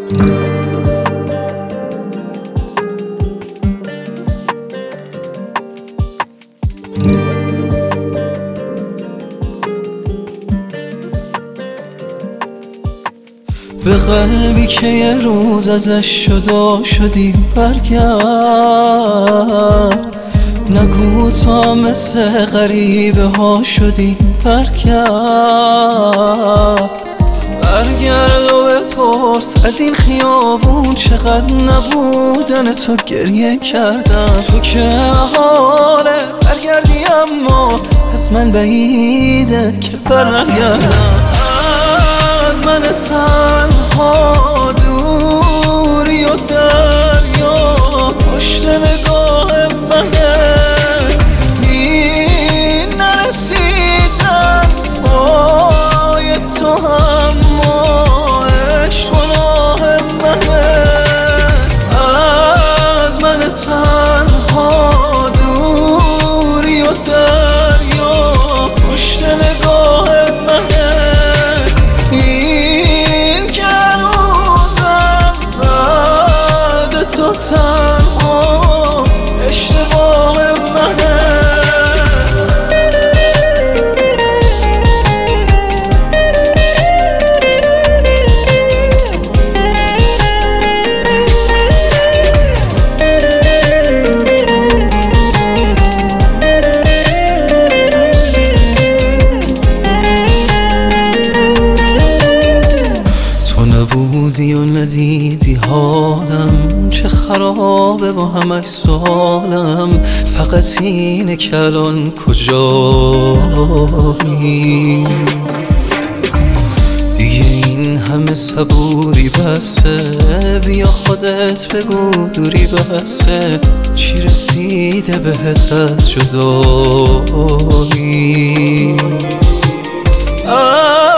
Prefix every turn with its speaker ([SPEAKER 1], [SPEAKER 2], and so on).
[SPEAKER 1] به قلبی که یه روز ازش جدا شدی برگرد، نگو تا مثل غریبه ها شدی برگرد و بپرس از این خیابون چقدر نبودن تو گریه کردم. تو که محاله برگردی اما از من بعیده که برگردم. از من تنها دوری و دریا پشت نگاه منه، این نرسیدن پای تو اما عشق گناه منه. از من تنها دوری و دریا پشت نگاه منه، این که روزم بعد تو تنها اشتباه منه. نبودی و ندیدی حالم چه خرابه و همش سالم، فقط اینه که الان کجایی. دیگه این همه صبوری بسه، بیا خودت بگو دوری بسه، چی رسیده بهت از جدایی.